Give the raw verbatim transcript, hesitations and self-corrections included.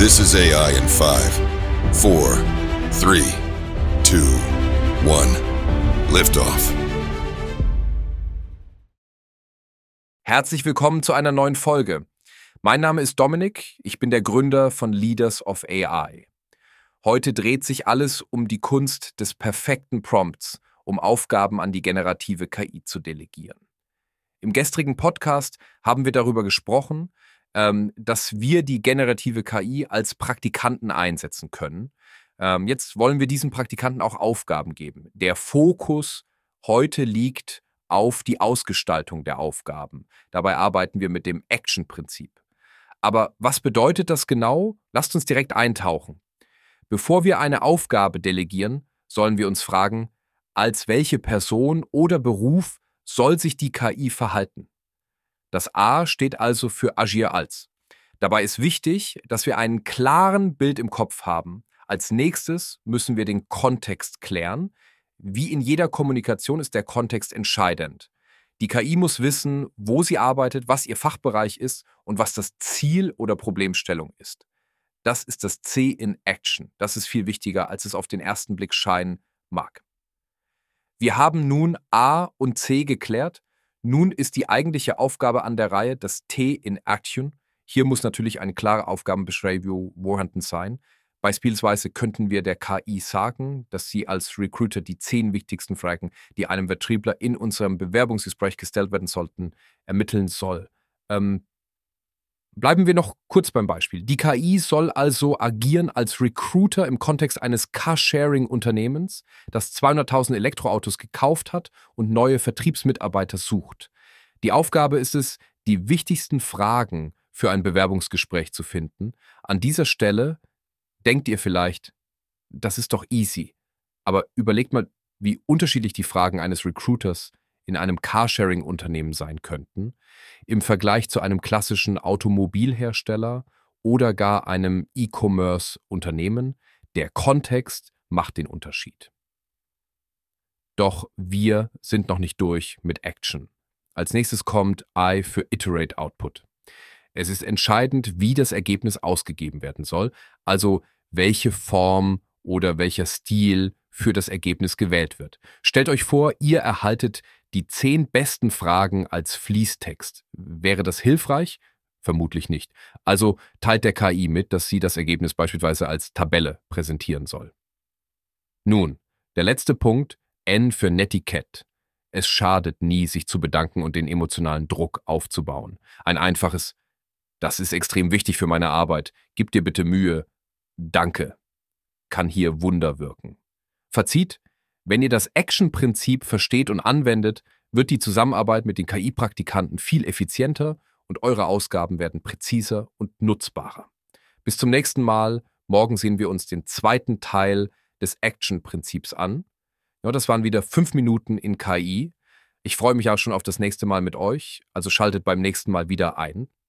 This is A I in five, four, three, two, one. Liftoff. Herzlich willkommen zu einer neuen Folge. Mein Name ist Dominik, ich bin der Gründer von Leaders of A I. Heute dreht sich alles um die Kunst des perfekten Prompts, um Aufgaben an die generative K I zu delegieren. Im gestrigen Podcast haben wir darüber gesprochen, ähm, dass wir die generative K I als Praktikanten einsetzen können. Ähm, jetzt wollen wir diesen Praktikanten auch Aufgaben geben. Der Fokus heute liegt auf die Ausgestaltung der Aufgaben. Dabei arbeiten wir mit dem Action-Prinzip. Aber was bedeutet das genau? Lasst uns direkt eintauchen. Bevor wir eine Aufgabe delegieren, sollen wir uns fragen, als welche Person oder Beruf soll sich die K I verhalten? Das A steht also für Agir als. Dabei ist wichtig, dass wir einen klaren Bild im Kopf haben. Als nächstes müssen wir den Kontext klären. Wie in jeder Kommunikation ist der Kontext entscheidend. Die K I muss wissen, wo sie arbeitet, was ihr Fachbereich ist und was das Ziel oder Problemstellung ist. Das ist das C in Action. Das ist viel wichtiger, als es auf den ersten Blick scheinen mag. Wir haben nun A und C geklärt. Nun ist die eigentliche Aufgabe an der Reihe, das T in Action. Hier muss natürlich eine klare Aufgabenbeschreibung vorhanden sein. Beispielsweise könnten wir der K I sagen, dass sie als Recruiter die zehn wichtigsten Fragen, die einem Vertriebler in unserem Bewerbungsgespräch gestellt werden sollten, ermitteln soll. Ähm, bleiben wir noch kurz beim Beispiel. Die K I soll also agieren als Recruiter im Kontext eines Carsharing-Unternehmens, das zweihunderttausend Elektroautos gekauft hat und neue Vertriebsmitarbeiter sucht. Die Aufgabe ist es, die wichtigsten Fragen für ein Bewerbungsgespräch zu finden. An dieser Stelle denkt ihr vielleicht, das ist doch easy. Aber überlegt mal, wie unterschiedlich die Fragen eines Recruiters in einem Carsharing-Unternehmen sein könnten, im Vergleich zu einem klassischen Automobilhersteller oder gar einem E-Commerce-Unternehmen. Der Kontext macht den Unterschied. Doch wir sind noch nicht durch mit Action. Als nächstes kommt I für Iterate Output. Es ist entscheidend, wie das Ergebnis ausgegeben werden soll, also welche Form oder welcher Stil für das Ergebnis gewählt wird. Stellt euch vor, ihr erhaltet die zehn besten Fragen als Fließtext. Wäre das hilfreich? Vermutlich nicht. Also teilt der K I mit, dass sie das Ergebnis beispielsweise als Tabelle präsentieren soll. Nun, der letzte Punkt, N für Netiquette. Es schadet nie, sich zu bedanken und den emotionalen Druck aufzubauen. Ein einfaches Das ist extrem wichtig für meine Arbeit. Gib dir bitte Mühe. Danke. Kann hier Wunder wirken. Fazit: Wenn ihr das Action-Prinzip versteht und anwendet, wird die Zusammenarbeit mit den K I-Praktikanten viel effizienter und eure Ausgaben werden präziser und nutzbarer. Bis zum nächsten Mal. Morgen sehen wir uns den zweiten Teil des Action-Prinzips an. Ja, das waren wieder fünf Minuten in K I. Ich freue mich auch schon auf das nächste Mal mit euch, also schaltet beim nächsten Mal wieder ein.